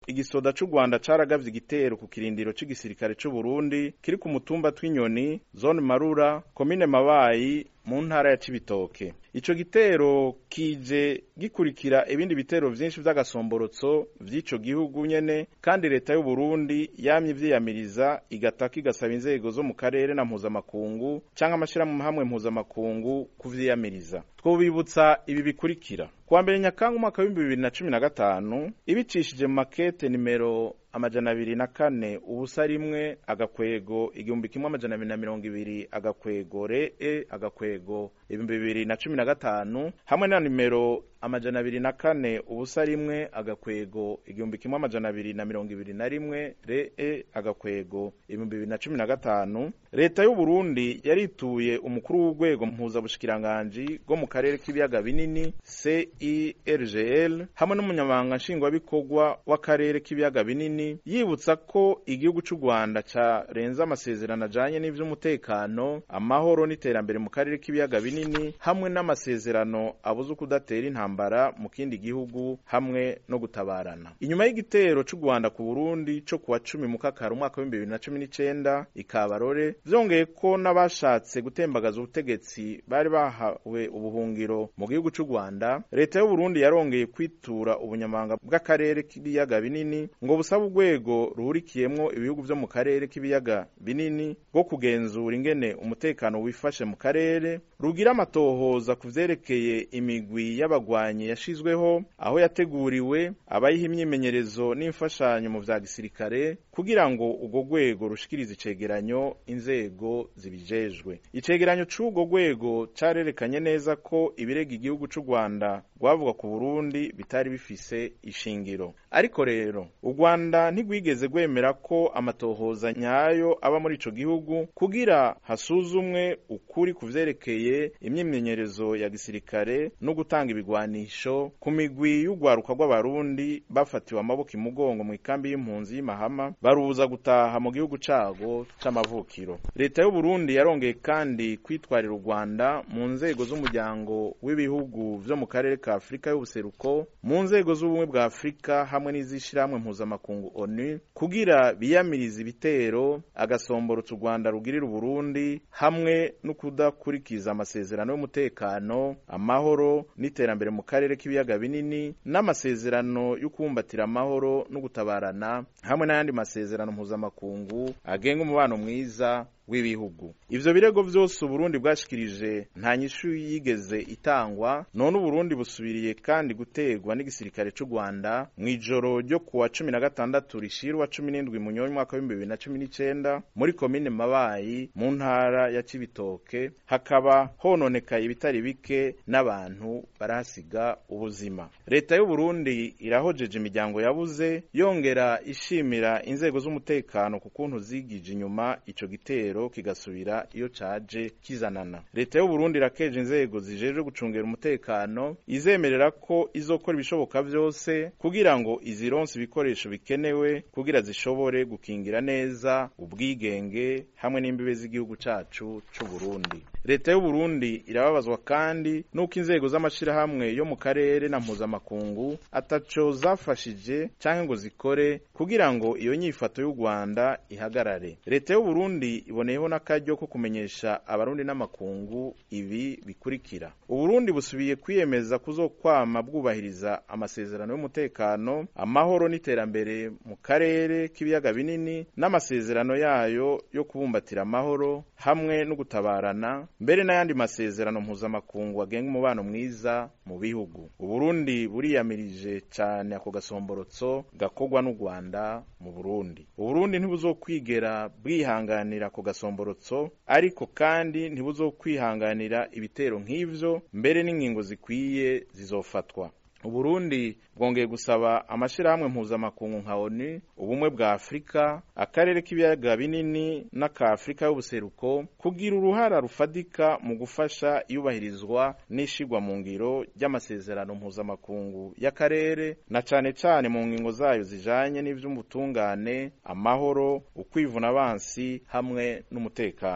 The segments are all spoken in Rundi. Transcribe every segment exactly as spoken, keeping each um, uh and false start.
igisoda c'u Rwanda caragavye igitero ku kirindiro c'igisirikare c'u Burundi kiri ku mutumba tw'inyoni zone Marura komine Mabayi mu ntara ya Cibitoke. Ico gitero kije gikurikira ibindi bitero vyinshi vy'agasomborotso vy'ico gihugu nyene, kandi leta y'u Burundi yamye ivyiyamiriza igataka igasaba inzego zo mu karere na mpuzamakungu canke amashirahamwe hamwe mpuzamakungu kuvyiyamiriza. Twobibutsa ibi bikurikira: kuwa mbere Nyakanga umwaka w'ibihumbi bibiri na cumi na gatanu ibicishije mu makete nimero amajana abiri na kane ubusa rimwe agakwego igihumbi kimwe amajana abiri na mirongo ibiri agakwego re e agakwego ibihumbi bibiri na cumi na gatanu hamwe na nimero amajana abiri na kane ubusa rimwe agakwego igihumbi kimwe amajana abiri na mirongo ibiri na rimwe re e agakwego ibihumbi bibiri na cumi na gatanu, leta y'u Burundi yarituye umukuru w'urwego mpuzabushikiranganji bwo mu karere k'ibiyaga binini C I R G L hamwe n'umunyamabanga nshingwabikorwa w'akarere k'ibiyaga binini, yibutsa ko igihugu c'u Rwanda carenze amasezerano ajanye n'ivy'umutekano, amahoro n'iterambere mu karere k'ibiyaga binini hamwe n'amasezerano abuza kudatera intambara mu kindi gihugu hamwe no gutabarana. Inyuma y'igitero c'u Rwanda ku Burundi co kuwa cumi Mukakara umwaka w'ibihumbi bibiri na cumi n'icenda ikabarore, vyongeye ko n'abashatse gutembagaza ubutegetsi bari bahawe ubuhungiro mu gihugu c'u Rwanda, leta y'u Burundi yarongeye kwitura ubunyamabanga bw'akarere k'ibiyaga binini ngo busaba urwego ruhurikiyemwo ibihugu vyo mu karere k'ibiyaga binini bwo kugenzura ingene umutekano wifashe mu karere, rugira amatohoza kuvyerekeye imigwi y'abagwanyi yashizweho aho yateguriwe abayiha imyimenyerezo n'imfashanyo mu vya gisirikare kugira ngo urwo rwego rushikirize icegeranyo inzego zibijejwe. Icegeranyo c'urwo rwego carerekanye neza ko ibirega igihugu c'u Rwanda rwavuga ku Burundi bitari bifise ishingiro. Ariko rero u Rwanda ntigwigeze gwemera ko amatohoza nyayo aba muri ico gihugu kugira hasuzumwe ukuri kuvyerekeye imyimenyerezo ya gisirikare no gutanga ibigwanisho ku migwi y'ugwaruka rw'abarundi bafatiwe amaboko imugongo mu ikambi y'impunzi y'Imahama baruza gutaha mu gihugu cago c'amavukiro. Leta y'u Burundi yarongeye kandi kwitwarira u Rwanda mu nzego z'umuryango w'ibihugu vyo mu karere ka Afrika y'ubuseruko, mu nzego z'ubumwe bwa Afrika hamwe n'izishirahamwe mpuzamakungu ONU kugira biyamiriza ibitero agasomborotsa u Rwanda rugirira u Burundi hamwe no kudakurikiza amasezerano y'umutekano, amahoro n'iterambere mu karere k'ibiyaga binini n'amasezerano yo kubumbatira amahoro no gutabarana hamwe n'ayandi masezerano mpuzamakungu agenga umubano mwiza w'ibihugu. Ivyo birego vyose Burundi bwashikirije nta nyishu yigeze itangwa, none Burundi busubiriye kandi gutegwa n'igisirikare c'u Rwanda mw'ijoro ryo kuwa cumi na gatandatu rishirwa cumi n'indwi Munyonyi mwaka w'ibihumbi bibiri na cumi n'icenda muri komine Mabayi mu ntara ya Cibitoke, hakaba hononekaye ibitari bike n'abantu barahasiga ubuzima. Leta y'u Burundi irahojeje imiryango yabuze, yongera ishimira inzego z'umutekano ku kuntu zigije inyuma ico gitero kigasubira iyo caje kizanana. Leta y'u Burundi irakeje inzego zijeje gucungera umutekano, izemerera ko izokora ibishoboka vyose kugira ngo izironse ibikoresho bikenewe kugira zishobore gukingira neza ubwigenge hamwe n'imbibe z'igihugu cacu c'u Burundi. Leta y'u Burundi irababazwa kandi nuko inzego z'amashirahamwe yo mu karere na mpuzamakungu ataco zafashije canke ngo zikore kugira ngo iyo nyifato y'u Rwanda ihagarare. Leta y'u Burundi iboneyeho n'akaryo ko kumenyesha abarundi n'amakungu ibi bikurikira: u Burundi busubiye kwiyemeza kuzokwama bwubahiriza amasezerano y'umutekano, amahoro n'iterambere mu karere k'ibiyaga binini n'amasezerano yayo yo kubumbatira amahoro hamwe no gutabarana, mbere n'ayandi masezerano mpuzamakungu agenga umubano mwiza mu bihugu. U Burundi buriyamirije cane ako gasomborotso gakorwa n'u Rwanda mu Burundi. U Burundi ntibuzokwigera bwihanganira ako gasomborotso, ariko kandi ntibuzokwihanganira ibitero nk'ivyo, mbere n'ingingo zikwiye zizofatwa. U Burundi bwongeye gusaba amashirahamwe mpuzamakungu nka ONU, ubumwe bwa Afrika, akarere k'ibiyaga binini n'aka Afrika y'ubuseruko kugira uruhara rufadika mu gufasha iyubahirizwa n'ishigwa mu ngiro ry'amasezerano mpuzamakungu y'akarere, na cane cane mu ngingo zayo zijanye n'ivy'umutungane, amahoro, ukwivuna abansi hamwe n'umutekano.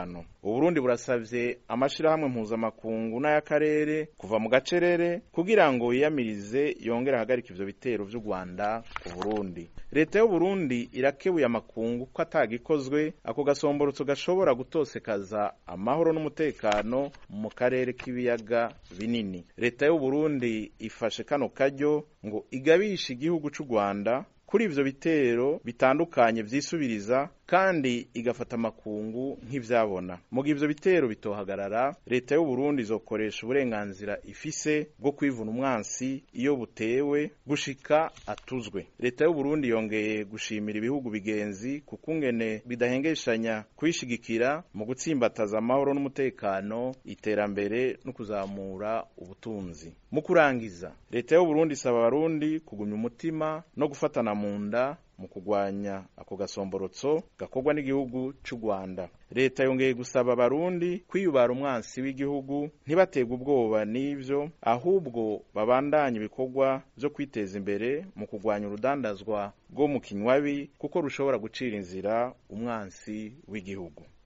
Uburundi burasavye amashirahamwe mpuzamakungu n'ayakarere kuva mu gacerere kugira ngo yiyamirize yongera hagarika ivyo bitero vy'u Rwanda ku Burundi. Leta y'u Burundi irakebuye amakungu ko atagikozwe ako gasomborotso gashobora gutosekaza amahoro n'umutekano mu karere k'ibiyaga binini. Leta y'u Burundi ifashe kano karyo ngo igabishe igihugu c'u Rwanda kuri ivyo bitero bitandukanye vyisubiriza kandi igafata amakungu nk'ivyabona. Mu gihe ivyo bitero bitohagarara, leta y'u Burundi izokoresha uburenganzira ifise bwo kwivuna umwansi iyo butewe gushika atuzwe. Leta y'u Burundi yongeye gushimira ibihugu bigenzi kukungene bidahengeshanya kwishigikira mu gutsimbataza amahoro n'umutekano, iterambere no kuzamura ubutunzi. Mu kurangiza, leta y'u Burundi isaba abarundi kugumya umutima no gufatana mu nda mu kugwanya ako gasomborotso gakorwa n'igihugu c'u Rwanda. Leta yongeye gusaba abarundi kwiyubara umwansi w'igihugu, ntibatega ubwoba n'ivyo, ahubwo babandanye ibikorwa vyo kwiteza imbere mu kugwanya urudandazwa rwo mu kinywabi kuko rushobora gucira inzira umwansi w'igihugu.